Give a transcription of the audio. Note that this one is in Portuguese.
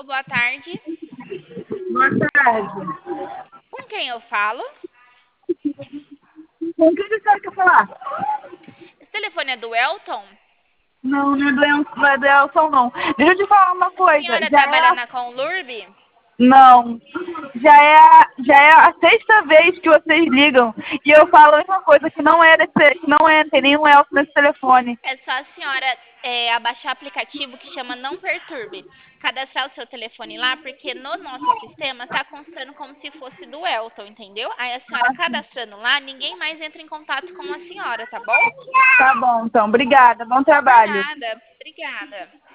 boa tarde. Boa tarde. Com quem eu falo? Com quem você quer falar? Esse telefone é do Elton? Não, não é do Elson, não. Deixa eu te falar uma A coisa. senhora trabalha na Conlurb? Não. Já é a sexta vez que vocês ligam e eu falo a mesma coisa, que não é não tem nenhum Elson nesse telefone. É só a senhora abaixar o aplicativo que chama Não Perturbe. Cadastrar o seu telefone lá, porque no nosso sistema está constando como se fosse do Elton, entendeu? Aí a senhora cadastrando lá, ninguém mais entra em contato com a senhora, tá bom? Tá bom, então. Obrigada. Bom Por trabalho. nada. Obrigada.